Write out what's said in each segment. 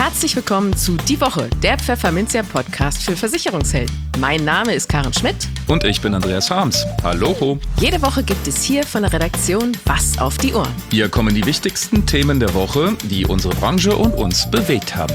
Herzlich willkommen zu Die Woche, der Pfefferminzia-Podcast für Versicherungshelden. Mein Name ist Karen Schmidt. Und ich bin Andreas Harms. Hallo. Jede Woche gibt es hier von der Redaktion was auf die Ohren. Hier kommen die wichtigsten Themen der Woche, die unsere Branche und uns bewegt haben.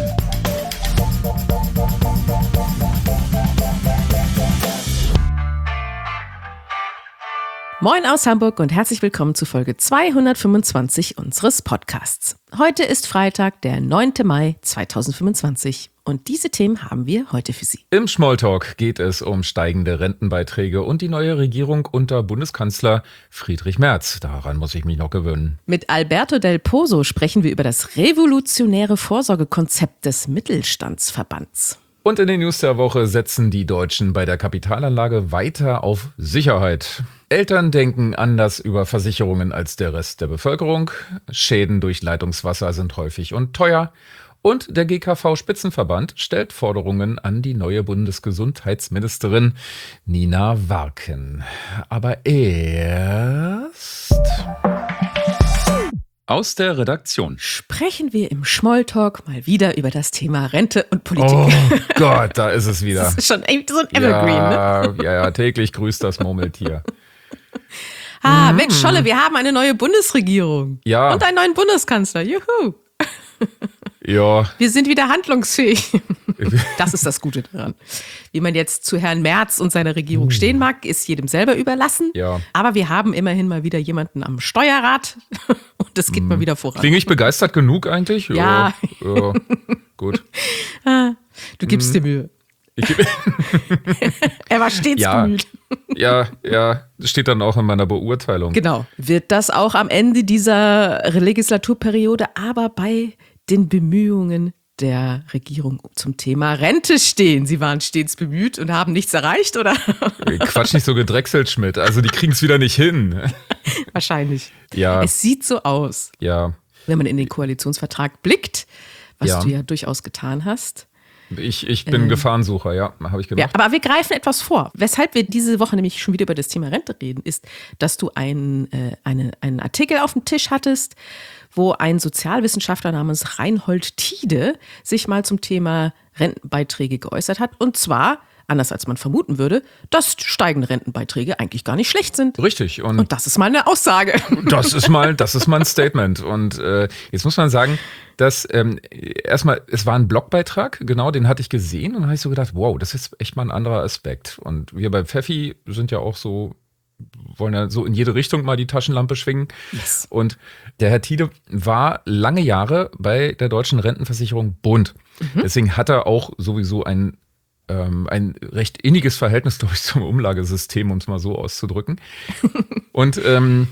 Moin aus Hamburg und herzlich willkommen zu Folge 225 unseres Podcasts. Heute ist Freitag, der 9. Mai 2025 und diese Themen haben wir heute für Sie. Im Smalltalk geht es um steigende Rentenbeiträge und die neue Regierung unter Bundeskanzler Friedrich Merz. Daran muss ich mich noch gewöhnen. Mit Alberto Del Pozo sprechen wir über das revolutionäre Vorsorgekonzept des Mittelstandsverbands. Und in den News der Woche setzen die Deutschen bei der Kapitalanlage weiter auf Sicherheit. Eltern denken anders über Versicherungen als der Rest der Bevölkerung. Schäden durch Leitungswasser sind häufig und teuer. Und der GKV-Spitzenverband stellt Forderungen an die neue Bundesgesundheitsministerin Nina Warken. Aber erst aus der Redaktion sprechen wir im Smalltalk mal wieder über das Thema Rente und Politik. Oh Gott, da ist es wieder. Das ist schon so ein Evergreen, ne? Ja, täglich grüßt das Murmeltier. Mensch, Scholle, wir haben eine neue Bundesregierung. Ja. Und einen neuen Bundeskanzler. Juhu. Ja. Wir sind wieder handlungsfähig. Das ist das Gute daran. Wie man jetzt zu Herrn Merz und seiner Regierung stehen mag, ist jedem selber überlassen. Ja. Aber wir haben immerhin mal wieder jemanden am Steuerrad und das geht mal wieder voran. Klinge ich begeistert genug eigentlich? Ja. Ja, gut. Du gibst dir Mühe. Er war stets bemüht. Ja, das steht dann auch in meiner Beurteilung. Genau. Wird das auch am Ende dieser Legislaturperiode aber bei den Bemühungen der Regierung zum Thema Rente stehen? Sie waren stets bemüht und haben nichts erreicht, oder? Quatsch nicht so gedrechselt, Schmidt. Also die kriegen es wieder nicht hin. Wahrscheinlich. Ja. Es sieht so aus, ja. Wenn man in den Koalitionsvertrag blickt, was Ja. du ja durchaus getan hast. Ich bin Gefahrensucher, ja, habe ich gemacht. Ja, aber wir greifen etwas vor. Weshalb wir diese Woche nämlich schon wieder über das Thema Rente reden, ist, dass du einen Artikel auf dem Tisch hattest, wo ein Sozialwissenschaftler namens Reinhold Tiede sich mal zum Thema Rentenbeiträge geäußert hat. Und zwar, anders als man vermuten würde, dass steigende Rentenbeiträge eigentlich gar nicht schlecht sind. Richtig. Und das ist mal eine Aussage. Das ist mal ein Statement. Und jetzt muss man sagen, dass erstmal, es war ein Blogbeitrag, genau, den hatte ich gesehen und dann habe ich so gedacht, wow, das ist echt mal ein anderer Aspekt. Und wir bei Pfeffi sind ja auch so, wollen ja so in jede Richtung mal die Taschenlampe schwingen. Yes. Und der Herr Tiede war lange Jahre bei der Deutschen Rentenversicherung Bund. Deswegen hat er auch sowieso ein recht inniges Verhältnis, glaube ich, zum Umlagesystem, um es mal so auszudrücken. Und in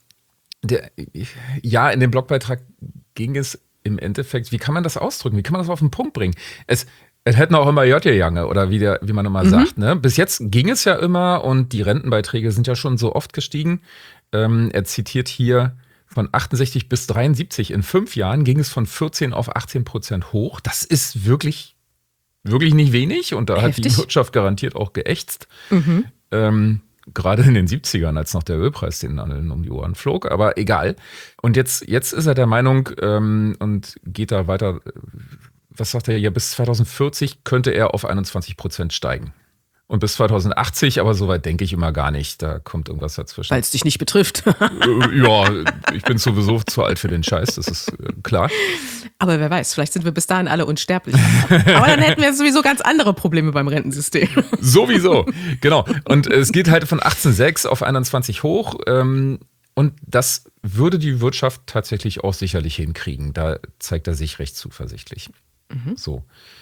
dem Blogbeitrag ging es im Endeffekt, wie kann man das ausdrücken? Wie kann man das auf den Punkt bringen? Es hätten auch immer Jötjejange oder wie man immer sagt. Ne? Bis jetzt ging es ja immer und die Rentenbeiträge sind ja schon so oft gestiegen. Er zitiert hier, von 68 bis 73 in 5 Jahren ging es von 14 auf 18% hoch. Das ist wirklich nicht wenig und da Heftig. hat die Wirtschaft garantiert auch geächtzt. Gerade in den 70ern, als noch der Ölpreis den allen um die Ohren flog, aber egal. Und jetzt ist er der Meinung und geht da weiter, was sagt er, ja, bis 2040 könnte er auf 21% steigen. Und bis 2080, aber soweit denke ich immer gar nicht, da kommt irgendwas dazwischen. Weil es dich nicht betrifft. Ja, ich bin sowieso zu alt für den Scheiß, das ist klar. Aber wer weiß, vielleicht sind wir bis dahin alle unsterblich. Aber dann hätten wir jetzt sowieso ganz andere Probleme beim Rentensystem. Sowieso, genau. Und es geht halt von 18,6 auf 21 hoch. Und das würde die Wirtschaft tatsächlich auch sicherlich hinkriegen. Da zeigt er sich recht zuversichtlich. So.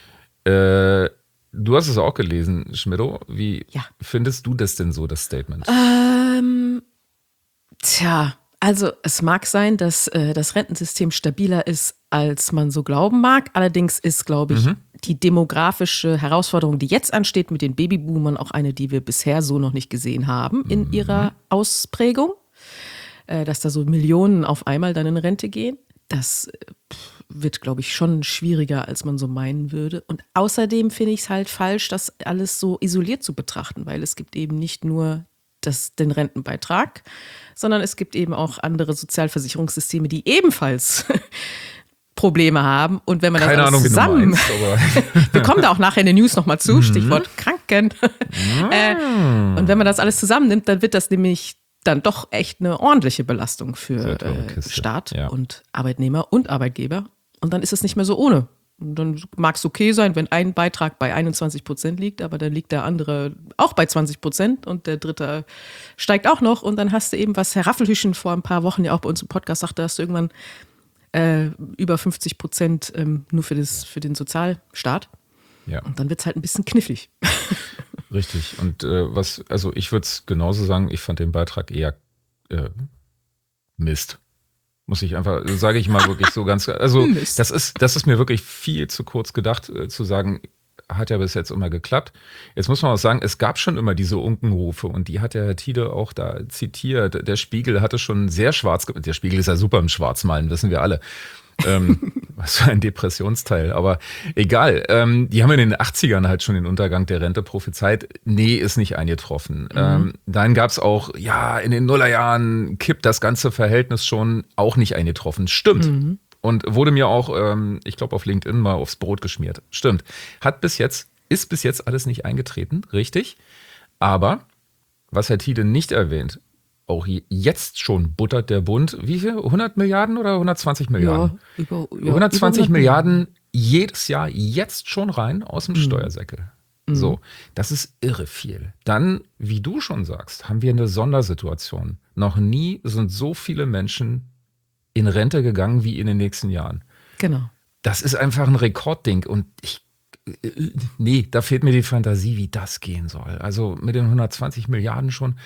Du hast es auch gelesen, Schmidto. Wie findest du das denn so, das Statement? Also es mag sein, dass das Rentensystem stabiler ist, als man so glauben mag. Allerdings ist, glaube ich, die demografische Herausforderung, die jetzt ansteht mit den Babyboomern, auch eine, die wir bisher so noch nicht gesehen haben in ihrer Ausprägung. Dass da so Millionen auf einmal dann in Rente gehen. Das wird, glaube ich, schon schwieriger, als man so meinen würde. Und außerdem finde ich es halt falsch, das alles so isoliert zu betrachten, weil es gibt eben nicht nur den Rentenbeitrag, sondern es gibt eben auch andere Sozialversicherungssysteme, die ebenfalls Probleme haben. Und wenn man das Keine alles Ahnung, wie du zusammen, meinst, aber wir kommen da auch nachher in den News nochmal zu, Stichwort Kranken. Und wenn man das alles zusammennimmt, dann wird das nämlich dann doch echt eine ordentliche Belastung für Staat und Arbeitnehmer und Arbeitgeber. Und dann ist es nicht mehr so ohne. Und dann mag es okay sein, wenn ein Beitrag bei 21% liegt, aber dann liegt der andere auch bei 20% und der dritte steigt auch noch. Und dann hast du eben, was Herr Raffelhüschen vor ein paar Wochen ja auch bei uns im Podcast sagte, hast du irgendwann über 50% nur für den Sozialstaat. ja. Und dann wird es halt ein bisschen knifflig. Richtig. Und ich würde es genauso sagen, ich fand den Beitrag eher Mist. Muss ich einfach, sage ich mal wirklich so ganz, also das ist mir wirklich viel zu kurz gedacht, zu sagen, hat ja bis jetzt immer geklappt. Jetzt muss man auch sagen, es gab schon immer diese Unkenrufe und die hat der Herr Tiede auch da zitiert. Der Spiegel hatte schon sehr schwarz, der Spiegel ist ja super im Schwarzmalen, wissen wir alle. Was für ein Depressionsteil, aber egal. Die haben in den 80ern halt schon den Untergang der Rente prophezeit. Nee, ist nicht eingetroffen. Dann gab es auch, in den Nullerjahren kippt das ganze Verhältnis schon, auch nicht eingetroffen. Stimmt. Und wurde mir auch, ich glaube, auf LinkedIn mal aufs Brot geschmiert. Stimmt. Ist bis jetzt alles nicht eingetreten, richtig. Aber, was Herr Tiede nicht erwähnt, auch jetzt schon buttert der Bund, wie viel? 100 Milliarden oder 120 Milliarden? Ja, 120 Milliarden jedes Jahr jetzt schon rein aus dem Steuersäckel. So, das ist irre viel. Dann, wie du schon sagst, haben wir eine Sondersituation. Noch nie sind so viele Menschen in Rente gegangen wie in den nächsten Jahren. Genau. Das ist einfach ein Rekordding und da fehlt mir die Fantasie, wie das gehen soll. Also mit den 120 Milliarden schon.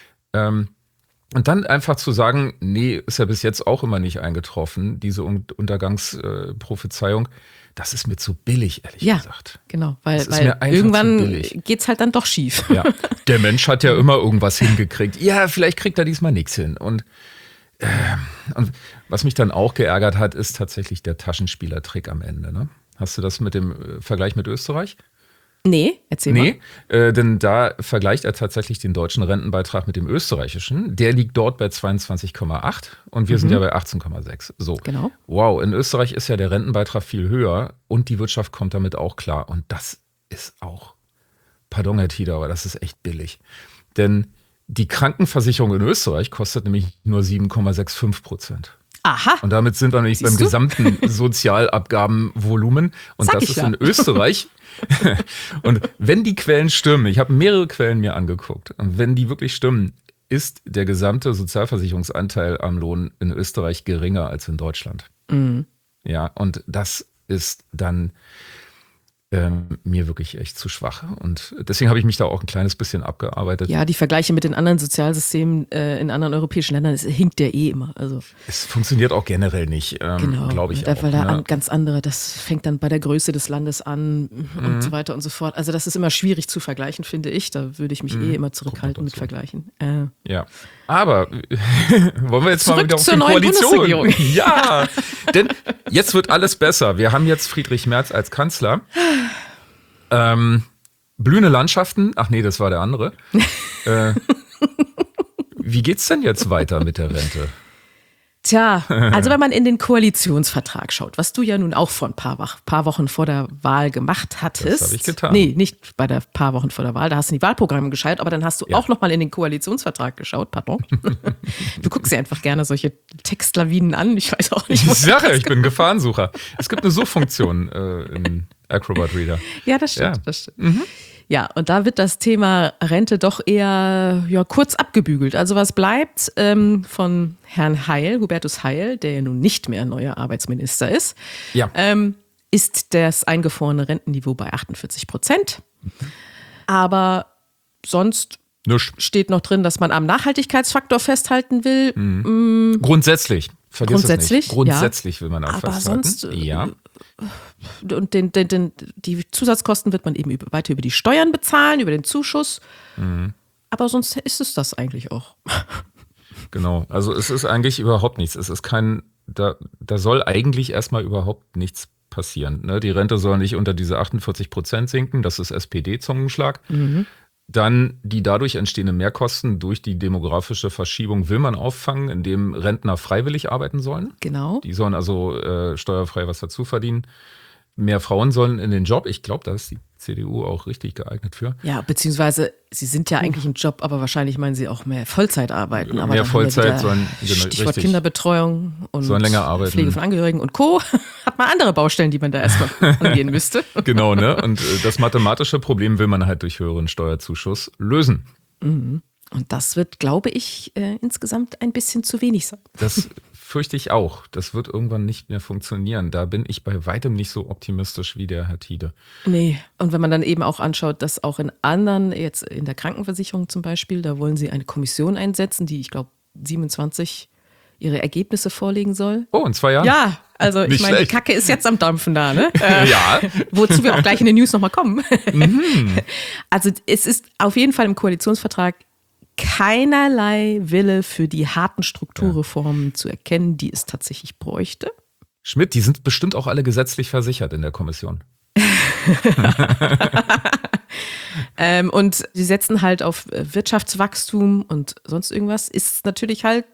Und dann einfach zu sagen, nee, ist ja bis jetzt auch immer nicht eingetroffen, diese Untergangsprophezeiung, das ist mir zu billig, ehrlich gesagt. Genau, weil irgendwann geht's halt dann doch schief. Ja, der Mensch hat ja immer irgendwas hingekriegt. Ja, vielleicht kriegt er diesmal nichts hin. Und was mich dann auch geärgert hat, ist tatsächlich der Taschenspielertrick am Ende. Ne? Hast du das mit dem Vergleich mit Österreich? Nee, erzähl mal. Denn da vergleicht er tatsächlich den deutschen Rentenbeitrag mit dem österreichischen. Der liegt dort bei 22,8 und wir sind ja bei 18,6. So. Genau. Wow, in Österreich ist ja der Rentenbeitrag viel höher und die Wirtschaft kommt damit auch klar. Und das ist auch, pardon Herr Tiede, aber das ist echt billig. Denn die Krankenversicherung in Österreich kostet nämlich nur 7,65%. Aha. Und damit sind wir nämlich beim gesamten Sozialabgabenvolumen. Und das ist in Österreich. Und wenn die Quellen stimmen, ich habe mehrere Quellen mir angeguckt, und wenn die wirklich stimmen, ist der gesamte Sozialversicherungsanteil am Lohn in Österreich geringer als in Deutschland. Ja, und das ist dann mir wirklich echt zu schwach. Und deswegen habe ich mich da auch ein kleines bisschen abgearbeitet. Ja, die Vergleiche mit den anderen Sozialsystemen in anderen europäischen Ländern, es hinkt ja immer. Also, es funktioniert auch generell nicht, glaube ich auch. Weil da ganz andere, das fängt dann bei der Größe des Landes an und so weiter und so fort. Also das ist immer schwierig zu vergleichen, finde ich. Da würde ich mich immer zurückhalten mit Vergleichen. Ja, aber wollen wir jetzt mal wieder auf die Koalition? Ja, denn jetzt wird alles besser. Wir haben jetzt Friedrich Merz als Kanzler. Blühende Landschaften, ach nee, das war der andere. Wie geht's denn jetzt weiter mit der Rente? Tja, also wenn man in den Koalitionsvertrag schaut, was du ja nun auch vor ein paar Wochen vor der Wahl gemacht hattest. Das habe ich getan. Nee, nicht bei der paar Wochen vor der Wahl, da hast du in die Wahlprogramme geschaut, aber dann hast du auch nochmal in den Koalitionsvertrag geschaut, pardon. Du guckst dir einfach gerne solche Textlawinen an, ich weiß auch nicht. Ich bin Gefahrensucher. Es gibt eine Suchfunktion in Acrobat Reader. Ja, das stimmt. Das stimmt. Ja, und da wird das Thema Rente doch eher kurz abgebügelt. Also was bleibt von Herrn Heil, Hubertus Heil, der ja nun nicht mehr neuer Arbeitsminister ist, ist das eingefrorene Rentenniveau bei 48%. Aber sonst steht noch drin, dass man am Nachhaltigkeitsfaktor festhalten will. Grundsätzlich. Vergiss es nicht. Grundsätzlich will man auch aber festhalten. Sonst, und die Zusatzkosten wird man eben weiter über die Steuern bezahlen, über den Zuschuss. Aber sonst ist es das eigentlich auch. Genau, also es ist eigentlich überhaupt nichts. Es ist da soll eigentlich erstmal überhaupt nichts passieren. Ne? Die Rente soll nicht unter diese 48% sinken, das ist SPD-Zungenschlag. Dann die dadurch entstehenden Mehrkosten durch die demografische Verschiebung will man auffangen, indem Rentner freiwillig arbeiten sollen. Genau. Die sollen also steuerfrei was dazu verdienen. Mehr Frauen sollen in den Job. Ich glaube, da ist die CDU auch richtig geeignet für. Ja, beziehungsweise sie sind ja eigentlich im Job, aber wahrscheinlich meinen sie auch mehr Vollzeit arbeiten. Aber mehr Vollzeit sollen, Stichwort richtig. Kinderbetreuung und sollen länger arbeiten. Pflege von Angehörigen und Co. Hat man andere Baustellen, die man da erstmal angehen müsste. Genau, ne? Und das mathematische Problem will man halt durch höheren Steuerzuschuss lösen. Mhm. Und das wird, glaube ich, insgesamt ein bisschen zu wenig sein. Das fürchte ich auch. Das wird irgendwann nicht mehr funktionieren. Da bin ich bei weitem nicht so optimistisch wie der Herr Tiede. Nee, und wenn man dann eben auch anschaut, dass auch in anderen, jetzt in der Krankenversicherung zum Beispiel, da wollen sie eine Kommission einsetzen, die, ich glaube, 27 ihre Ergebnisse vorlegen soll. Oh, in 2 Jahren? Ja, also ich meine, die schlecht. Kacke ist jetzt am Dampfen da, ne? Ja. Wozu wir auch gleich in den News nochmal kommen. Also es ist auf jeden Fall im Koalitionsvertrag keinerlei Wille für die harten Strukturreformen zu erkennen, die es tatsächlich bräuchte. Schmidt, die sind bestimmt auch alle gesetzlich versichert in der Kommission. Und sie setzen halt auf Wirtschaftswachstum und sonst irgendwas. Ist natürlich halt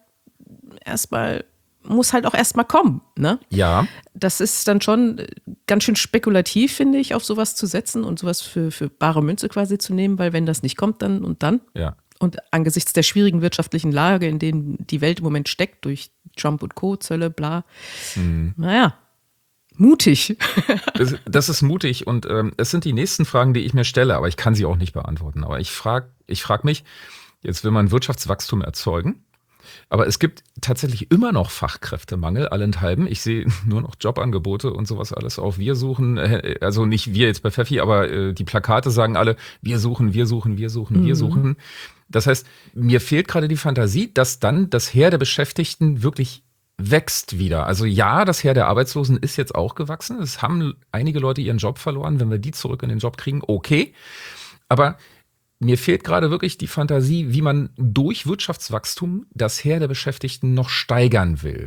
muss halt auch erstmal kommen, ne? Ja. Das ist dann schon ganz schön spekulativ, finde ich, auf sowas zu setzen und sowas für bare Münze quasi zu nehmen, weil wenn das nicht kommt, dann und dann. Ja. Und angesichts der schwierigen wirtschaftlichen Lage, in denen die Welt im Moment steckt, durch Trump und Co., Zölle, bla, naja, mutig. Das ist mutig und es sind die nächsten Fragen, die ich mir stelle, aber ich kann sie auch nicht beantworten. Aber ich frag mich, jetzt will man Wirtschaftswachstum erzeugen, aber es gibt tatsächlich immer noch Fachkräftemangel, allenthalben. Ich sehe nur noch Jobangebote und sowas alles auf. Wir suchen, also nicht wir jetzt bei Pfeffi, aber die Plakate sagen alle, wir suchen, wir suchen, wir suchen, wir suchen. Das heißt, mir fehlt gerade die Fantasie, dass dann das Heer der Beschäftigten wirklich wächst wieder. Also ja, das Heer der Arbeitslosen ist jetzt auch gewachsen. Es haben einige Leute ihren Job verloren. Wenn wir die zurück in den Job kriegen, okay. Aber mir fehlt gerade wirklich die Fantasie, wie man durch Wirtschaftswachstum das Heer der Beschäftigten noch steigern will.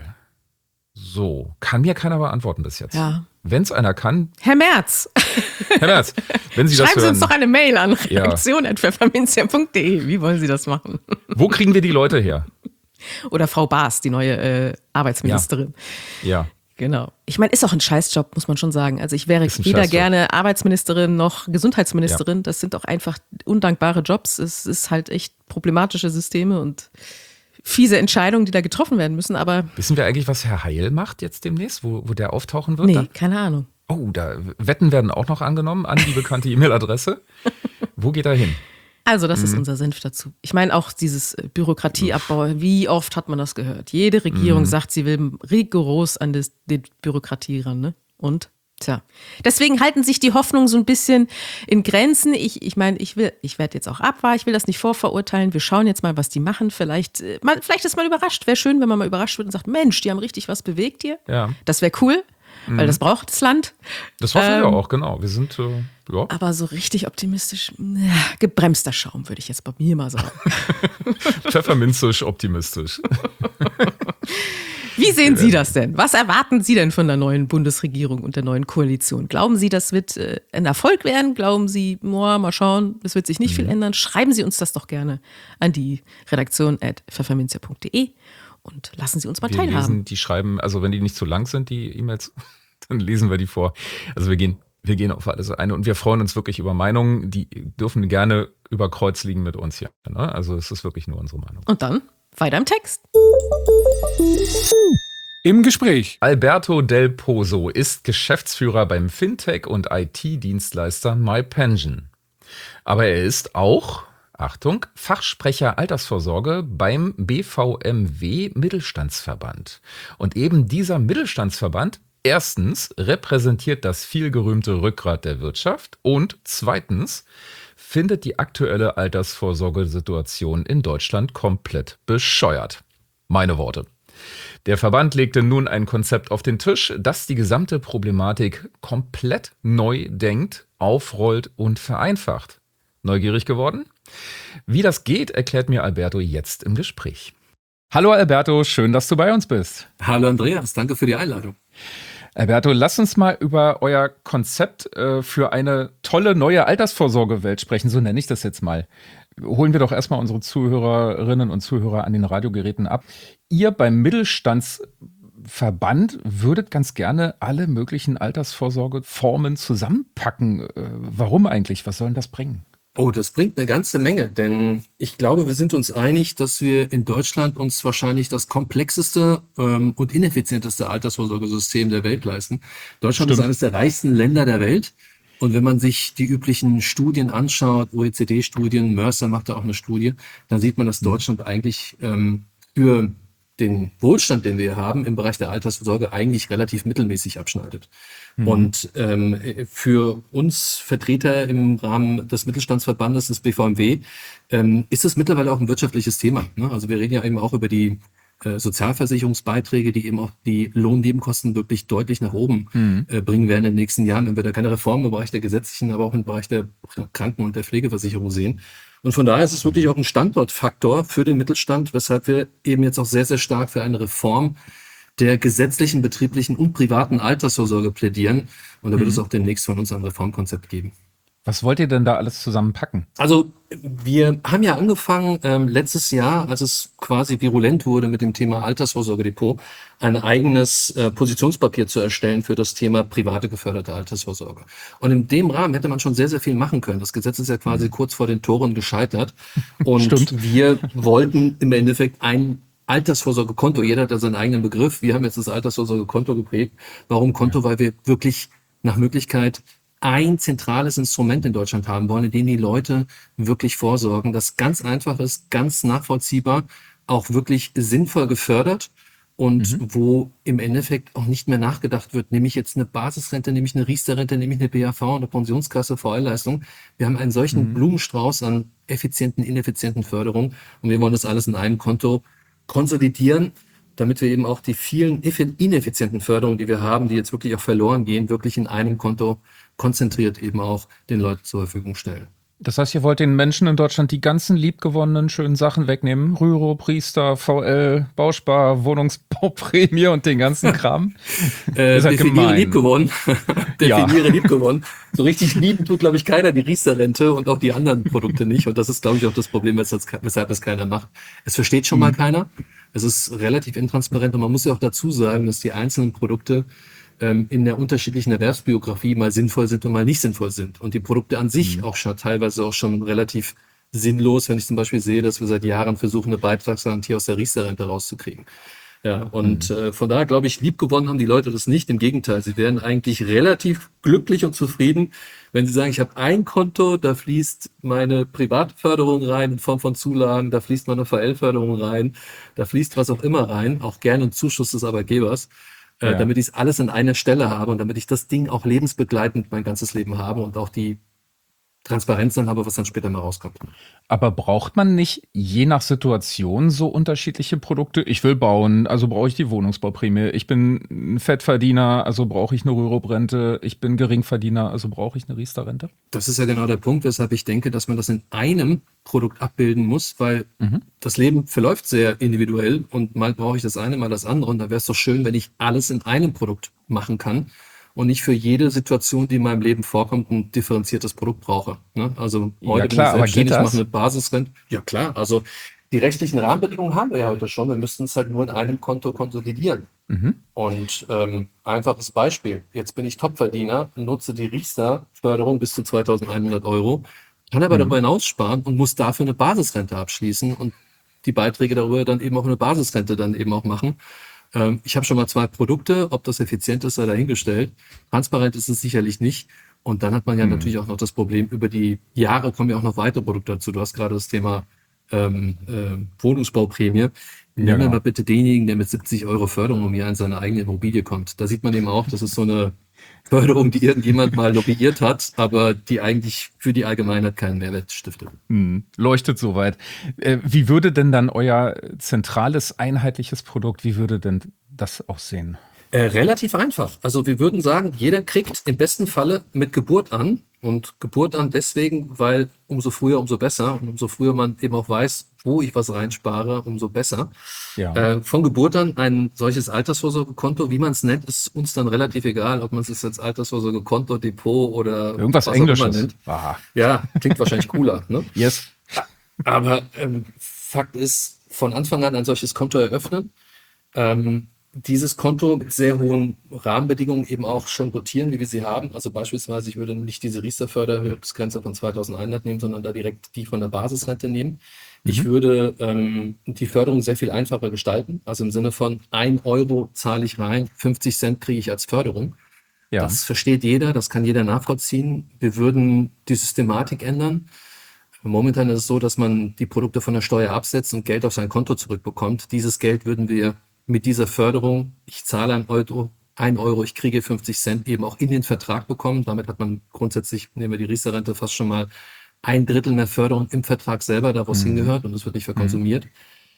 So, kann mir keiner beantworten bis jetzt. Ja. Wenn es einer kann. Herr Merz, Herr Merz, wenn Sie das schreiben Sie hören, uns doch eine Mail an Ja. redaktion@pfefferminzia.de. Wie wollen Sie das machen? wo kriegen wir die Leute her? Oder Frau Baas, die neue Arbeitsministerin. Ja. Genau. Ich meine, ist auch ein Scheißjob, muss man schon sagen. Also ich wäre Ist ein weder Scheißjob. gerne Arbeitsministerin noch Gesundheitsministerin. Das sind auch einfach undankbare Jobs. Es ist halt echt problematische Systeme und fiese Entscheidungen, die da getroffen werden müssen. Aber Wissen wir eigentlich, was Herr Heil macht jetzt demnächst, wo der auftauchen wird? nee, Dann? keine Ahnung. Oh, da Wetten werden auch noch angenommen an die bekannte E-Mail-Adresse. Wo geht er hin? Also das ist unser Senf dazu. Ich meine auch dieses Bürokratieabbau, wie oft hat man das gehört? Jede Regierung sagt, sie will rigoros an die Bürokratie ran. Ne? Und, tja. Deswegen halten sich die Hoffnungen so ein bisschen in Grenzen. Ich meine, ich werde jetzt auch abwarten, ich will das nicht vorverurteilen. Wir schauen jetzt mal, was die machen. Vielleicht ist man überrascht. Wäre schön, wenn man mal überrascht wird und sagt, Mensch, die haben richtig was bewegt hier. Ja. Das wäre cool, weil das braucht das Land. Das hoffen wir auch, genau. Wir sind, ja. Aber so richtig optimistisch, gebremster Schaum, würde ich jetzt bei mir mal sagen. Pfefferminzisch optimistisch. Wie sehen Sie das denn? Was erwarten Sie denn von der neuen Bundesregierung und der neuen Koalition? Glauben Sie, das wird ein Erfolg werden? Glauben Sie, mal schauen, es wird sich nicht viel ändern? Schreiben Sie uns das doch gerne an die redaktion@pfefferminzia.de und lassen Sie uns mal Wir teilhaben. lesen, die schreiben, also wenn die nicht zu lang sind, die E-Mails, dann lesen wir die vor. Also wir gehen auf alles ein und wir freuen uns wirklich über Meinungen, die dürfen gerne über Kreuz liegen mit uns hier. Ne? Also es ist wirklich nur unsere Meinung. Und dann weiter im Text. Im Gespräch. Alberto Del Pozo ist Geschäftsführer beim Fintech- und IT-Dienstleister MyPension. Aber er ist auch, Achtung, Fachsprecher Altersvorsorge beim BVMW Mittelstandsverband. Und eben dieser Mittelstandsverband erstens repräsentiert das vielgerühmte Rückgrat der Wirtschaft und zweitens findet die aktuelle Altersvorsorgesituation in Deutschland komplett bescheuert. Meine Worte. Der Verband legte nun ein Konzept auf den Tisch, das die gesamte Problematik komplett neu denkt, aufrollt und vereinfacht. Neugierig geworden? Wie das geht, erklärt mir Alberto jetzt im Gespräch. Hallo Alberto, schön, dass du bei uns bist. Hallo Andreas, danke für die Einladung. Alberto, lass uns mal über euer Konzept für eine tolle neue Altersvorsorgewelt sprechen, so nenne ich das jetzt mal. Holen wir doch erstmal unsere Zuhörerinnen und Zuhörer an den Radiogeräten ab. Ihr beim Mittelstandsverband würdet ganz gerne alle möglichen Altersvorsorgeformen zusammenpacken. Warum eigentlich? Was soll denn das bringen? Oh, das bringt eine ganze Menge, denn ich glaube, wir sind uns einig, dass wir in Deutschland uns wahrscheinlich das komplexeste und ineffizienteste Altersvorsorgesystem der Welt leisten. Deutschland ist eines der reichsten Länder der Welt. Und wenn man sich die üblichen Studien anschaut, OECD-Studien, Mercer macht da auch eine Studie, dann sieht man, dass Deutschland eigentlich für den Wohlstand, den wir haben im Bereich der Altersvorsorge, eigentlich relativ mittelmäßig abschneidet. Und für uns Vertreter im Rahmen des Mittelstandsverbandes, des BVMW, ist es mittlerweile auch ein wirtschaftliches Thema. Ne? Also wir reden ja eben auch über die Sozialversicherungsbeiträge, die eben auch die Lohnnebenkosten wirklich deutlich nach oben bringen werden in den nächsten Jahren, wenn wir da keine Reformen im Bereich der gesetzlichen, aber auch im Bereich der Kranken- und der Pflegeversicherung sehen. Und von daher ist es wirklich auch ein Standortfaktor für den Mittelstand, weshalb wir eben jetzt auch sehr, sehr stark für eine Reform der gesetzlichen, betrieblichen und privaten Altersvorsorge plädieren. Und da wird es auch demnächst von uns ein Reformkonzept geben. Was wollt ihr denn da alles zusammenpacken? Also wir haben ja angefangen letztes Jahr, als es quasi virulent wurde mit dem Thema Altersvorsorgedepot, ein eigenes Positionspapier zu erstellen für das Thema private geförderte Altersvorsorge. Und in dem Rahmen hätte man schon sehr, sehr viel machen können. Das Gesetz ist ja quasi kurz vor den Toren gescheitert. Und wir wollten im Endeffekt ein Altersvorsorgekonto. Jeder hat ja seinen eigenen Begriff. Wir haben jetzt das Altersvorsorgekonto geprägt. Warum Konto? Weil wir wirklich nach Möglichkeit ein zentrales Instrument in Deutschland haben wollen, in dem die Leute wirklich vorsorgen, das ganz einfach ist, ganz nachvollziehbar, auch wirklich sinnvoll gefördert und wo im Endeffekt auch nicht mehr nachgedacht wird, nehme ich jetzt eine Basisrente, nehme ich eine Riester-Rente, nehme ich eine BAV, eine Pensionskasse, VL-Leistung. Wir haben einen solchen Blumenstrauß an effizienten, ineffizienten Förderungen und wir wollen das alles in einem Konto konsolidieren, damit wir eben auch die vielen ineffizienten Förderungen, die wir haben, die jetzt wirklich auch verloren gehen, wirklich in einem Konto konzentriert eben auch den Leuten zur Verfügung stellen. Das heißt, ihr wollt den Menschen in Deutschland die ganzen liebgewonnenen schönen Sachen wegnehmen? Rüro, Priester, VL, Bauspar, Wohnungsbauprämie und den ganzen Kram? Definiere liebgewonnen. Definiere liebgewonnen. So richtig lieben tut, glaube ich, keiner die Riester-Rente und auch die anderen Produkte nicht. Und das ist, glaube ich, auch das Problem, weshalb es keiner macht. Es versteht schon mal keiner. Es ist relativ intransparent und man muss ja auch dazu sagen, dass die einzelnen Produkte in der unterschiedlichen Erwerbsbiografie mal sinnvoll sind und mal nicht sinnvoll sind. Und die Produkte an sich auch schon teilweise auch schon relativ sinnlos, wenn ich zum Beispiel sehe, dass wir seit Jahren versuchen, eine Beitragsgarantie aus der Riester-Rente rauszukriegen. Ja, und von daher glaube ich, liebgewonnen haben die Leute das nicht. Im Gegenteil, sie werden eigentlich relativ glücklich und zufrieden, wenn sie sagen, ich habe ein Konto, da fließt meine Privatförderung rein in Form von Zulagen, da fließt meine VL-Förderung rein, da fließt was auch immer rein, auch gerne ein Zuschuss des Arbeitgebers. Damit ich es alles an einer Stelle habe und damit ich das Ding auch lebensbegleitend mein ganzes Leben habe und auch die Transparenz dann habe, was dann später mal rauskommt. Aber braucht man nicht je nach Situation so unterschiedliche Produkte? Ich will bauen, also brauche ich die Wohnungsbauprämie. Ich bin ein Fettverdiener, also brauche ich eine Rürup-Rente. Ich bin Geringverdiener, also brauche ich eine Riester-Rente. Das ist ja genau der Punkt, weshalb ich denke, dass man das in einem Produkt abbilden muss, weil das Leben verläuft sehr individuell und mal brauche ich das eine, mal das andere. Und da wäre es doch schön, wenn ich alles in einem Produkt machen kann und nicht für jede Situation, die in meinem Leben vorkommt, ein differenziertes Produkt brauche. Ne? Also heute bin ich selbstständig, mache eine Basisrente. Ja klar, also die rechtlichen Rahmenbedingungen haben wir ja heute schon. Wir müssten es halt nur in einem Konto konsolidieren. Und einfaches Beispiel. Jetzt bin ich Topverdiener, nutze die Riester-Förderung bis zu 2.100 €, kann aber darüber hinaus sparen und muss dafür eine Basisrente abschließen und die Beiträge darüber dann eben auch eine Basisrente dann eben auch machen. Ich habe schon mal 2 Produkte, ob das effizient ist, sei dahingestellt. Transparent ist es sicherlich nicht. Und dann hat man ja natürlich auch noch das Problem, über die Jahre kommen ja auch noch weitere Produkte dazu. Du hast gerade das Thema Wohnungsbauprämie. Nehmen wir mal bitte denjenigen, der mit 70 € Förderung im Jahr in seine eigene Immobilie kommt. Da sieht man eben auch, das ist so eine Förderung, die irgendjemand mal lobbyiert hat, aber die eigentlich für die Allgemeinheit keinen Mehrwert stiftet. Leuchtet soweit. Wie würde denn dann euer zentrales, einheitliches Produkt, wie würde denn das aussehen? Relativ einfach. Also wir würden sagen, jeder kriegt im besten Falle mit Geburt an, Und Geburt an deswegen, weil umso früher, umso besser. Und umso früher man eben auch weiß, wo ich was reinspare, umso besser. Ja. Von Geburt an ein solches Altersvorsorgekonto, wie man es nennt, ist uns dann relativ egal, ob man es jetzt Altersvorsorgekonto, Depot oder Irgendwas was auch immer Englisches. nennt. Aha. Ja, klingt wahrscheinlich cooler, ne? Yes. Aber Fakt ist, von Anfang an ein solches Konto eröffnen, dieses Konto mit sehr hohen Rahmenbedingungen eben auch schon dotieren, wie wir sie haben. Also beispielsweise, ich würde nicht diese Riester-Förderhöchstgrenze von 2.100 nehmen, sondern da direkt die von der Basisrente nehmen. Ich würde die Förderung sehr viel einfacher gestalten. Also im Sinne von 1 Euro zahle ich rein, 50 Cent kriege ich als Förderung. Ja. Das versteht jeder, das kann jeder nachvollziehen. Wir würden die Systematik ändern. Momentan ist es so, dass man die Produkte von der Steuer absetzt und Geld auf sein Konto zurückbekommt. Dieses Geld würden wir mit dieser Förderung, ich zahle 1 Euro, ich kriege 50 Cent, eben auch in den Vertrag bekommen. Damit hat man grundsätzlich, nehmen wir die Riester-Rente, fast schon mal 1/3 mehr Förderung im Vertrag selber, da wo es hingehört, und es wird nicht verkonsumiert.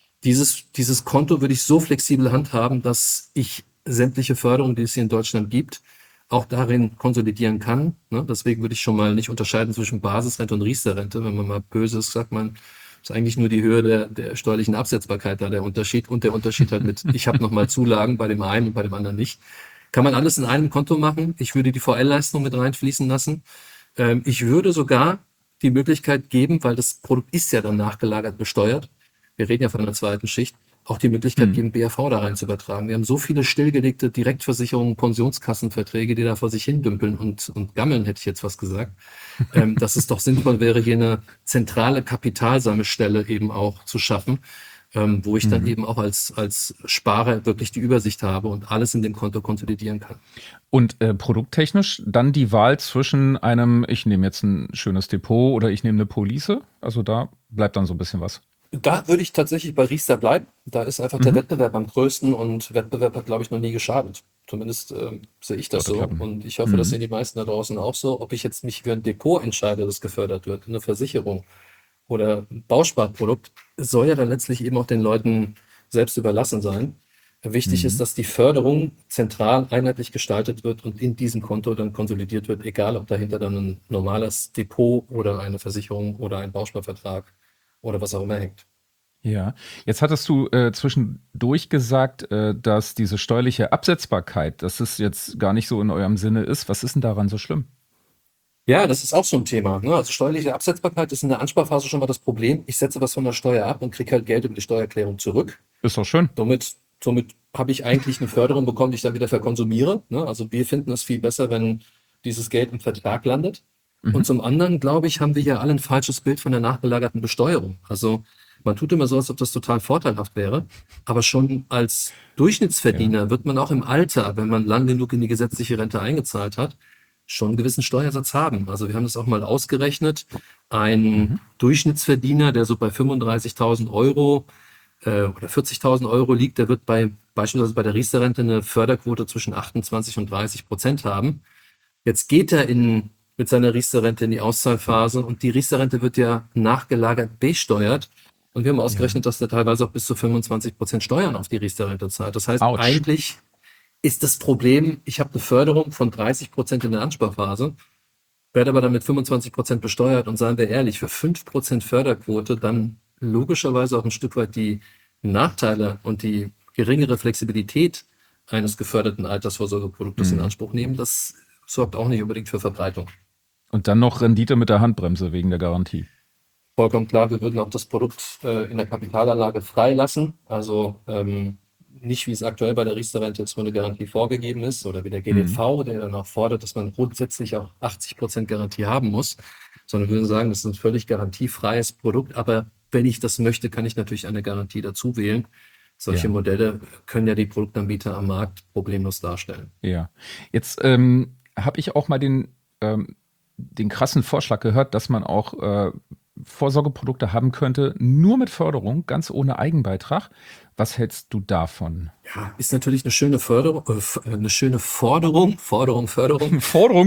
Dieses Konto würde ich so flexibel handhaben, dass ich sämtliche Förderungen, die es hier in Deutschland gibt, auch darin konsolidieren kann. Ne? Deswegen würde ich schon mal nicht unterscheiden zwischen Basisrente und Riester-Rente. Wenn man mal böse ist, sagt man, ist eigentlich nur die Höhe der steuerlichen Absetzbarkeit da der Unterschied. Und der Unterschied halt mit, ich habe nochmal Zulagen bei dem einen und bei dem anderen nicht. Kann man alles in einem Konto machen. Ich würde die VL-Leistung mit reinfließen lassen. Ich würde sogar die Möglichkeit geben, weil das Produkt ist ja dann nachgelagert besteuert. Wir reden ja von einer zweiten Schicht. Auch die Möglichkeit geben, BAV da rein zu übertragen. Wir haben so viele stillgelegte Direktversicherungen, Pensionskassenverträge, die da vor sich hin dümpeln und gammeln, hätte ich jetzt was gesagt, dass es doch sinnvoll wäre, hier eine zentrale Kapitalsammelstelle eben auch zu schaffen, wo ich dann eben auch als Sparer wirklich die Übersicht habe und alles in dem Konto konsolidieren kann. Und produkttechnisch dann die Wahl zwischen einem, ich nehme jetzt ein schönes Depot oder ich nehme eine Police. Also da bleibt dann so ein bisschen was. Da würde ich tatsächlich bei Riester bleiben. Da ist einfach der Wettbewerb am größten und Wettbewerb hat, glaube ich, noch nie geschadet. Zumindest sehe ich das so. klappen. Und ich hoffe, das sehen die meisten da draußen auch so. Ob ich jetzt mich für ein Depot entscheide, das gefördert wird, eine Versicherung oder ein Bausparprodukt, soll ja dann letztlich eben auch den Leuten selbst überlassen sein. Wichtig ist, dass die Förderung zentral einheitlich gestaltet wird und in diesem Konto dann konsolidiert wird, egal ob dahinter dann ein normales Depot oder eine Versicherung oder ein Bausparvertrag oder was auch immer hängt. Ja, jetzt hattest du zwischendurch gesagt, dass diese steuerliche Absetzbarkeit, dass es jetzt gar nicht so in eurem Sinne ist. Was ist denn daran so schlimm? Ja, das ist auch so ein Thema. Ne? Also steuerliche Absetzbarkeit ist in der Ansparphase schon mal das Problem. Ich setze was von der Steuer ab und kriege halt Geld über die Steuererklärung zurück. Ist doch schön. Somit habe ich eigentlich eine Förderung bekommen, die ich dann wieder verkonsumiere. Ne? Also wir finden es viel besser, wenn dieses Geld im Vertrag landet. Und zum anderen, glaube ich, haben wir ja alle ein falsches Bild von der nachgelagerten Besteuerung. Also man tut immer so, als ob das total vorteilhaft wäre. Aber schon als Durchschnittsverdiener wird man auch im Alter, wenn man lang genug in die gesetzliche Rente eingezahlt hat, schon einen gewissen Steuersatz haben. Also wir haben das auch mal ausgerechnet. Ein Durchschnittsverdiener, der so bei 35.000 Euro oder 40.000 Euro liegt, der wird beispielsweise bei der Riester-Rente eine Förderquote zwischen 28 und 30% haben. Jetzt geht er mit seiner Riester-Rente in die Auszahlphase und die Riester-Rente wird ja nachgelagert besteuert. Und wir haben ausgerechnet, dass der teilweise auch bis zu 25% Steuern auf die Riester-Rente zahlt. Das heißt, Autsch. eigentlich ist das Problem, ich habe eine Förderung von 30% in der Ansparphase, werde aber dann mit 25% besteuert und seien wir ehrlich, für 5% Förderquote dann logischerweise auch ein Stück weit die Nachteile und die geringere Flexibilität eines geförderten Altersvorsorgeproduktes in Anspruch nehmen. Das sorgt auch nicht unbedingt für Verbreitung. Und dann noch Rendite mit der Handbremse wegen der Garantie. Vollkommen klar, wir würden auch das Produkt in der Kapitalanlage freilassen. Also nicht, wie es aktuell bei der Riester-Rente jetzt nur eine Garantie vorgegeben ist oder wie der GDV, der dann auch fordert, dass man grundsätzlich auch 80% Garantie haben muss, sondern wir würden sagen, das ist ein völlig garantiefreies Produkt. Aber wenn ich das möchte, kann ich natürlich eine Garantie dazu wählen. Solche Modelle können ja die Produktanbieter am Markt problemlos darstellen. Ja. Jetzt habe ich auch mal den krassen Vorschlag gehört, dass man auch Vorsorgeprodukte haben könnte, nur mit Förderung, ganz ohne Eigenbeitrag. Was hältst du davon? Ja, ist natürlich eine schöne Förderung. Forderung für Förderung.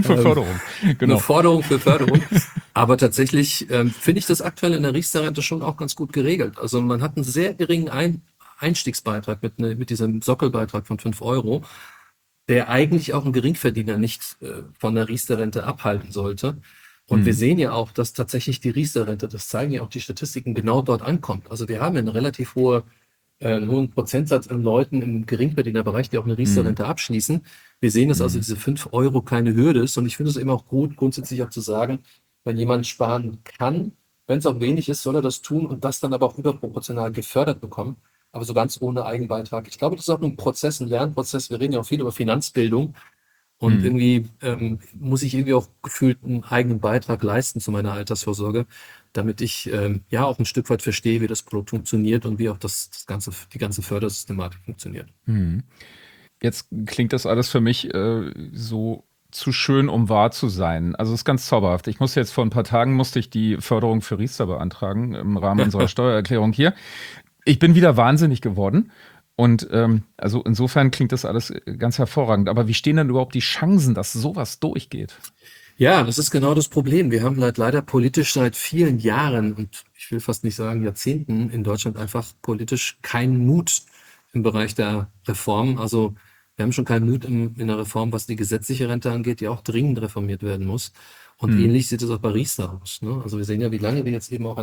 Genau. Eine Forderung für Förderung. Aber tatsächlich finde ich das aktuell in der Riester-Rente schon auch ganz gut geregelt. Also man hat einen sehr geringen Einstiegsbeitrag mit diesem Sockelbeitrag von 5 Euro, der eigentlich auch einen Geringverdiener nicht von der Riester-Rente abhalten sollte. Und wir sehen ja auch, dass tatsächlich die Riester-Rente, das zeigen ja auch die Statistiken, genau dort ankommt. Also wir haben einen relativ hohen Prozentsatz an Leuten im Geringverdienerbereich, die auch eine Riester-Rente abschließen. Wir sehen, dass also diese 5 Euro keine Hürde ist. Und ich finde es eben auch gut, grundsätzlich auch zu sagen, wenn jemand sparen kann, wenn es auch wenig ist, soll er das tun und das dann aber auch überproportional gefördert bekommen. Aber so ganz ohne Eigenbeitrag. Ich glaube, das ist auch ein Prozess, ein Lernprozess. Wir reden ja auch viel über Finanzbildung. Und irgendwie muss ich irgendwie auch gefühlt einen eigenen Beitrag leisten zu meiner Altersvorsorge, damit ich ja auch ein Stück weit verstehe, wie das Produkt funktioniert und wie auch die ganze Fördersystematik funktioniert. Jetzt klingt das alles für mich so zu schön, um wahr zu sein. Also es ist ganz zauberhaft. Vor ein paar Tagen musste ich die Förderung für Riester beantragen im Rahmen unserer Steuererklärung hier. Ich bin wieder wahnsinnig geworden. Und also insofern klingt das alles ganz hervorragend. Aber wie stehen denn überhaupt die Chancen, dass sowas durchgeht? Ja, das ist genau das Problem. Wir haben leider politisch seit vielen Jahren und ich will fast nicht sagen Jahrzehnten in Deutschland einfach politisch keinen Mut im Bereich der Reform. Also wir haben schon keinen Mut in der Reform, was die gesetzliche Rente angeht, die auch dringend reformiert werden muss. Und ähnlich sieht es auch bei Riester aus. Ne? Also wir sehen ja, wie lange wir jetzt eben auch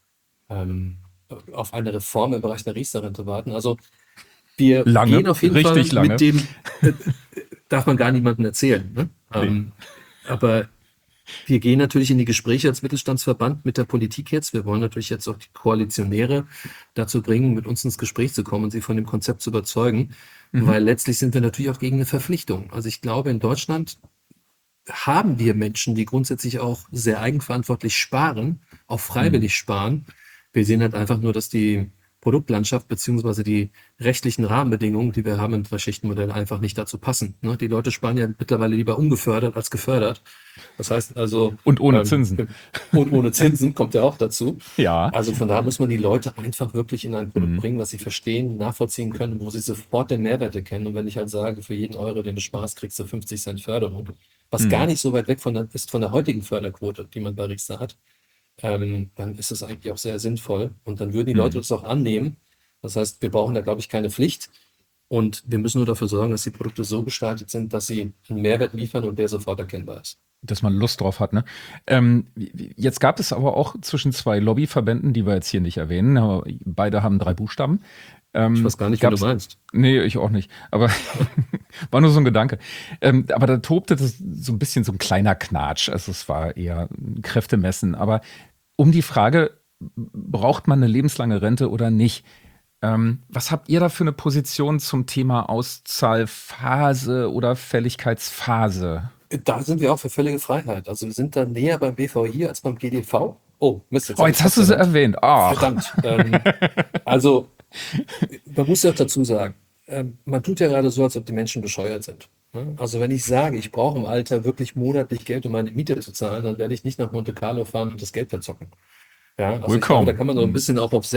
auf eine Reform im Bereich der Riester-Rente warten. Also wir gehen auf jeden Fall lange. mit dem, darf man gar niemandem erzählen. Ne? Aber wir gehen natürlich in die Gespräche als Mittelstandsverband mit der Politik jetzt. Wir wollen natürlich jetzt auch die Koalitionäre dazu bringen, mit uns ins Gespräch zu kommen und sie von dem Konzept zu überzeugen, weil letztlich sind wir natürlich auch gegen eine Verpflichtung. Also ich glaube, in Deutschland haben wir Menschen, die grundsätzlich auch sehr eigenverantwortlich sparen, auch freiwillig sparen. Wir sehen halt einfach nur, dass die Produktlandschaft beziehungsweise die rechtlichen Rahmenbedingungen, die wir haben im Drei-Schichten-Modell, einfach nicht dazu passen. Ne? Die Leute sparen ja mittlerweile lieber ungefördert als gefördert. Das heißt also... Und ohne Zinsen. Und ohne Zinsen kommt ja auch dazu. Ja. Also von daher muss man die Leute einfach wirklich in ein Produkt bringen, was sie verstehen, nachvollziehen können, wo sie sofort den Mehrwert erkennen. Und wenn ich halt sage, für jeden Euro, den du sparst, kriegst du 50 Cent Förderung, was gar nicht so weit weg ist von der heutigen Förderquote, die man bei Riester hat, dann ist es eigentlich auch sehr sinnvoll. Und dann würden die Leute das auch annehmen. Das heißt, wir brauchen da, glaube ich, keine Pflicht. Und wir müssen nur dafür sorgen, dass die Produkte so gestaltet sind, dass sie einen Mehrwert liefern und der sofort erkennbar ist. Dass man Lust drauf hat, ne? Jetzt gab es aber auch zwischen 2 Lobbyverbänden, die wir jetzt hier nicht erwähnen, aber beide haben 3 Buchstaben. Ich weiß gar nicht, was du meinst. Nee, ich auch nicht. Aber war nur so ein Gedanke. Aber da tobte das so ein bisschen so ein kleiner Knatsch. Also es war eher ein Kräftemessen. Aber um die Frage, braucht man eine lebenslange Rente oder nicht? Was habt ihr da für eine Position zum Thema Auszahlphase oder Fälligkeitsphase? Da sind wir auch für völlige Freiheit. Also wir sind da näher beim BVI als beim GDV. Oh, Mist. Jetzt hast du sie erwähnt. Verdammt. Also man muss ja auch dazu sagen, man tut ja gerade so, als ob die Menschen bescheuert sind. Ne? Also wenn ich sage, ich brauche im Alter wirklich monatlich Geld, um meine Miete zu zahlen, dann werde ich nicht nach Monte Carlo fahren und das Geld verzocken. Ja, also ich glaube, da kann man so ein bisschen auch auf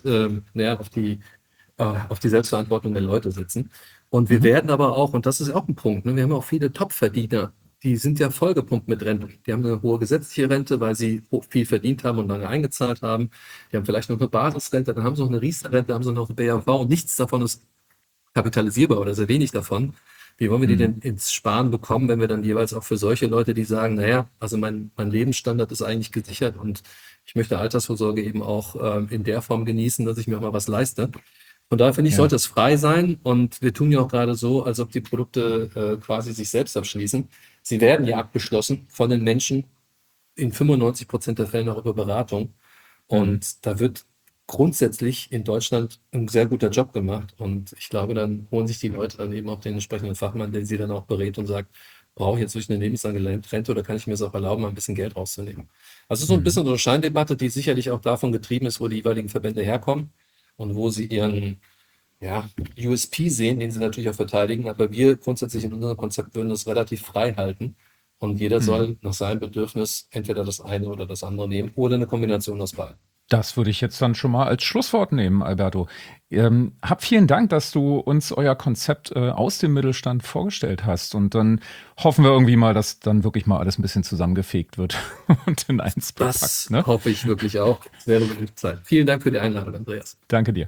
die Selbstverantwortung der Leute setzen. Und wir werden aber auch, und das ist auch ein Punkt, ne, wir haben auch viele Top-Verdiener, die sind ja vollgepumpt mit Renten. Die haben eine hohe gesetzliche Rente, weil sie viel verdient haben und lange eingezahlt haben. Die haben vielleicht noch eine Basisrente, dann haben sie noch eine Riester-Rente, haben sie noch eine BAV und nichts davon ist kapitalisierbar oder sehr wenig davon. Wie wollen wir die denn ins Sparen bekommen, wenn wir dann jeweils auch für solche Leute, die sagen, naja, also mein Lebensstandard ist eigentlich gesichert und ich möchte Altersvorsorge eben auch in der Form genießen, dass ich mir auch mal was leiste. Von daher finde ich, sollte es frei sein und wir tun ja auch gerade so, als ob die Produkte quasi sich selbst abschließen. Sie werden ja abgeschlossen von den Menschen in 95% der Fälle auch über Beratung und da wird grundsätzlich in Deutschland ein sehr guter Job gemacht und ich glaube, dann holen sich die Leute dann eben auch den entsprechenden Fachmann, der sie dann auch berät und sagt, brauche ich jetzt wirklich eine lebenslange Rente oder kann ich mir es auch erlauben, mal ein bisschen Geld rauszunehmen? Also so ein bisschen so eine Scheindebatte, die sicherlich auch davon getrieben ist, wo die jeweiligen Verbände herkommen und wo sie ihren USP sehen, den sie natürlich auch verteidigen. Aber wir grundsätzlich in unserem Konzept würden das relativ frei halten und jeder soll nach seinem Bedürfnis entweder das eine oder das andere nehmen oder eine Kombination aus beiden. Das würde ich jetzt dann schon mal als Schlusswort nehmen, Alberto. Hab vielen Dank, dass du uns euer Konzept aus dem Mittelstand vorgestellt hast. Und dann hoffen wir irgendwie mal, dass dann wirklich mal alles ein bisschen zusammengefegt wird und in eins bepackt. Das hoffe ich wirklich auch. Es wäre wirklich Zeit. Vielen Dank für die Einladung, Andreas. Danke dir.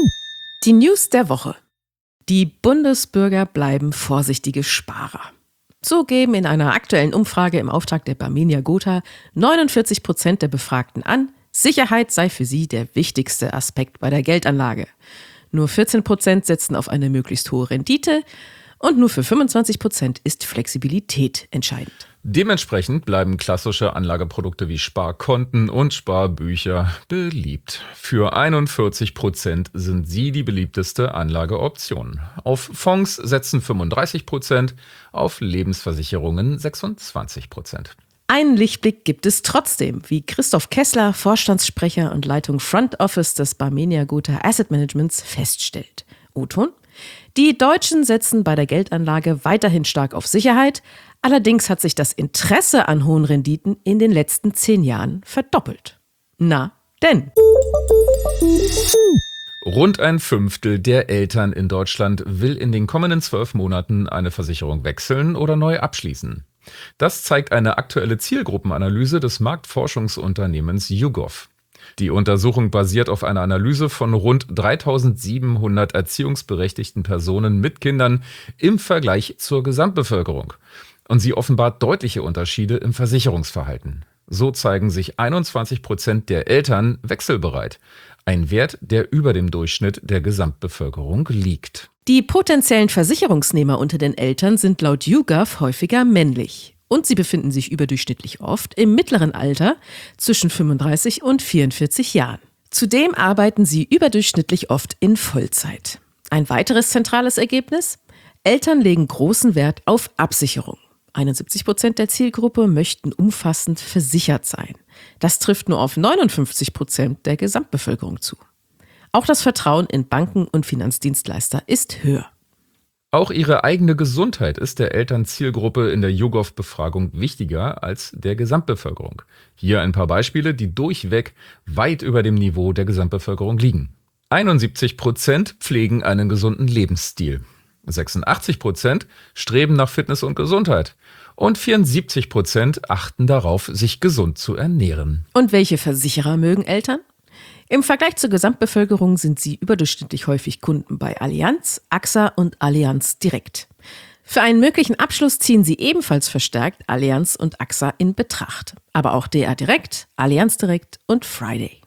Die News der Woche. Die Bundesbürger bleiben vorsichtige Sparer. So geben in einer aktuellen Umfrage im Auftrag der Barmenia Gotha 49% der Befragten an, Sicherheit sei für sie der wichtigste Aspekt bei der Geldanlage. Nur 14% setzen auf eine möglichst hohe Rendite und nur für 25% ist Flexibilität entscheidend. Dementsprechend bleiben klassische Anlageprodukte wie Sparkonten und Sparbücher beliebt. Für 41% sind sie die beliebteste Anlageoption. Auf Fonds setzen 35%, auf Lebensversicherungen 26%. Einen Lichtblick gibt es trotzdem, wie Christoph Kessler, Vorstandssprecher und Leitung Front Office des Barmenia Gotha Asset Managements, feststellt. O-Ton: Die Deutschen setzen bei der Geldanlage weiterhin stark auf Sicherheit, allerdings hat sich das Interesse an hohen Renditen in den letzten 10 Jahren verdoppelt. Na denn? Rund ein Fünftel der Eltern in Deutschland will in den kommenden 12 Monaten eine Versicherung wechseln oder neu abschließen. Das zeigt eine aktuelle Zielgruppenanalyse des Marktforschungsunternehmens YouGov. Die Untersuchung basiert auf einer Analyse von rund 3.700 erziehungsberechtigten Personen mit Kindern im Vergleich zur Gesamtbevölkerung. Und sie offenbart deutliche Unterschiede im Versicherungsverhalten. So zeigen sich 21% der Eltern wechselbereit. Ein Wert, der über dem Durchschnitt der Gesamtbevölkerung liegt. Die potenziellen Versicherungsnehmer unter den Eltern sind laut YouGov häufiger männlich. Und sie befinden sich überdurchschnittlich oft im mittleren Alter zwischen 35 und 44 Jahren. Zudem arbeiten sie überdurchschnittlich oft in Vollzeit. Ein weiteres zentrales Ergebnis: Eltern legen großen Wert auf Absicherung. 71% der Zielgruppe möchten umfassend versichert sein. Das trifft nur auf 59% der Gesamtbevölkerung zu. Auch das Vertrauen in Banken und Finanzdienstleister ist höher. Auch ihre eigene Gesundheit ist der Elternzielgruppe in der YouGov-Befragung wichtiger als der Gesamtbevölkerung. Hier ein paar Beispiele, die durchweg weit über dem Niveau der Gesamtbevölkerung liegen. 71% pflegen einen gesunden Lebensstil. 86% streben nach Fitness und Gesundheit. Und 74% achten darauf, sich gesund zu ernähren. Und welche Versicherer mögen Eltern? Im Vergleich zur Gesamtbevölkerung sind sie überdurchschnittlich häufig Kunden bei Allianz, AXA und Allianz Direkt. Für einen möglichen Abschluss ziehen sie ebenfalls verstärkt Allianz und AXA in Betracht. Aber auch DA Direkt, Allianz Direkt und Friday.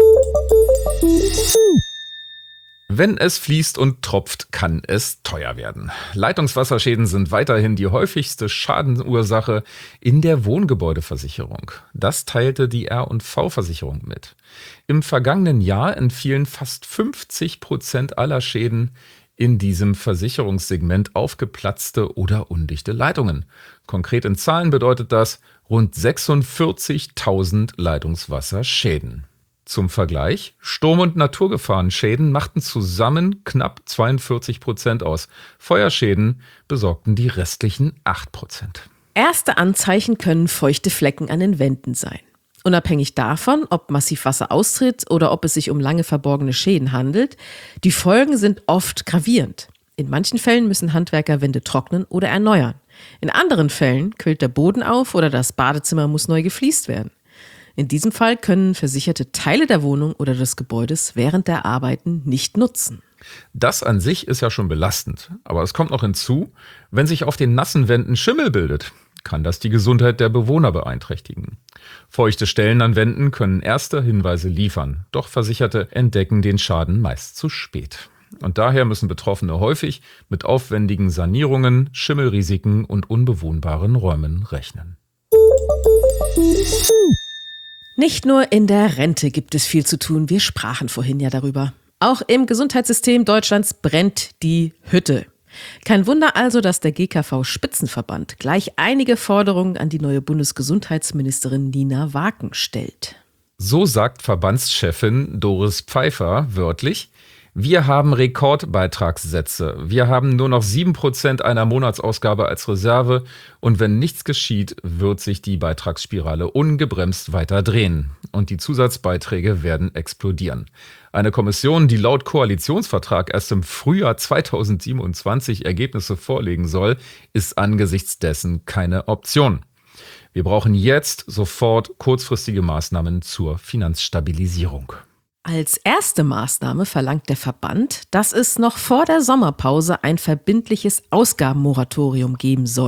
Wenn es fließt und tropft, kann es teuer werden. Leitungswasserschäden sind weiterhin die häufigste Schadenursache in der Wohngebäudeversicherung. Das teilte die R&V-Versicherung mit. Im vergangenen Jahr entfielen fast 50% aller Schäden in diesem Versicherungssegment auf geplatzte oder undichte Leitungen. Konkret in Zahlen bedeutet das rund 46.000 Leitungswasserschäden. Zum Vergleich: Sturm- und Naturgefahrenschäden machten zusammen knapp 42% aus. Feuerschäden besorgten die restlichen 8%. Erste Anzeichen können feuchte Flecken an den Wänden sein. Unabhängig davon, ob massiv Wasser austritt oder ob es sich um lange verborgene Schäden handelt, die Folgen sind oft gravierend. In manchen Fällen müssen Handwerker Wände trocknen oder erneuern. In anderen Fällen quillt der Boden auf oder das Badezimmer muss neu gefliest werden. In diesem Fall können Versicherte Teile der Wohnung oder des Gebäudes während der Arbeiten nicht nutzen. Das an sich ist ja schon belastend, aber es kommt noch hinzu: Wenn sich auf den nassen Wänden Schimmel bildet, kann das die Gesundheit der Bewohner beeinträchtigen. Feuchte Stellen an Wänden können erste Hinweise liefern, doch Versicherte entdecken den Schaden meist zu spät. Und daher müssen Betroffene häufig mit aufwendigen Sanierungen, Schimmelrisiken und unbewohnbaren Räumen rechnen. Nicht nur in der Rente gibt es viel zu tun, wir sprachen vorhin ja darüber. Auch im Gesundheitssystem Deutschlands brennt die Hütte. Kein Wunder also, dass der GKV-Spitzenverband gleich einige Forderungen an die neue Bundesgesundheitsministerin Nina Waken stellt. So sagt Verbandschefin Doris Pfeiffer wörtlich: Wir haben Rekordbeitragssätze. Wir haben nur noch 7% einer Monatsausgabe als Reserve. Und wenn nichts geschieht, wird sich die Beitragsspirale ungebremst weiter drehen. Und die Zusatzbeiträge werden explodieren. Eine Kommission, die laut Koalitionsvertrag erst im Frühjahr 2027 Ergebnisse vorlegen soll, ist angesichts dessen keine Option. Wir brauchen jetzt sofort kurzfristige Maßnahmen zur Finanzstabilisierung. Als erste Maßnahme verlangt der Verband, dass es noch vor der Sommerpause ein verbindliches Ausgabenmoratorium geben soll.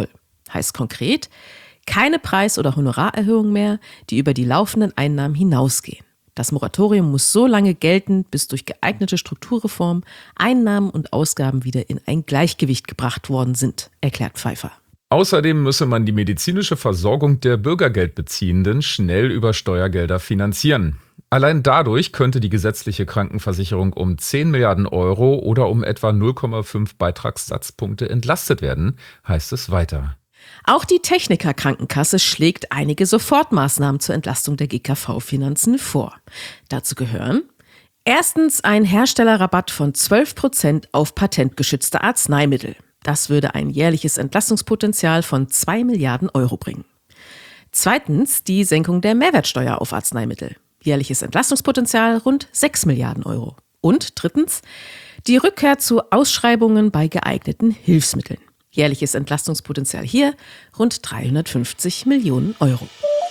Heißt konkret, keine Preis- oder Honorarerhöhung mehr, die über die laufenden Einnahmen hinausgehen. Das Moratorium muss so lange gelten, bis durch geeignete Strukturreformen Einnahmen und Ausgaben wieder in ein Gleichgewicht gebracht worden sind, erklärt Pfeiffer. Außerdem müsse man die medizinische Versorgung der Bürgergeldbeziehenden schnell über Steuergelder finanzieren. Allein dadurch könnte die gesetzliche Krankenversicherung um 10 Milliarden Euro oder um etwa 0,5 Beitragssatzpunkte entlastet werden, heißt es weiter. Auch die Techniker-Krankenkasse schlägt einige Sofortmaßnahmen zur Entlastung der GKV-Finanzen vor. Dazu gehören: erstens ein Herstellerrabatt von 12% auf patentgeschützte Arzneimittel. Das würde ein jährliches Entlastungspotenzial von 2 Milliarden Euro bringen. Zweitens die Senkung der Mehrwertsteuer auf Arzneimittel. Jährliches Entlastungspotenzial rund 6 Milliarden Euro. Und drittens die Rückkehr zu Ausschreibungen bei geeigneten Hilfsmitteln. Jährliches Entlastungspotenzial hier rund 350 Millionen Euro.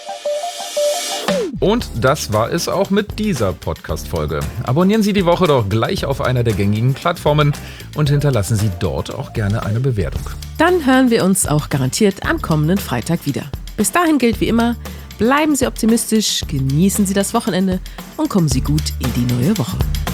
Und das war es auch mit dieser Podcast-Folge. Abonnieren Sie die Woche doch gleich auf einer der gängigen Plattformen und hinterlassen Sie dort auch gerne eine Bewertung. Dann hören wir uns auch garantiert am kommenden Freitag wieder. Bis dahin gilt wie immer, bleiben Sie optimistisch, genießen Sie das Wochenende und kommen Sie gut in die neue Woche.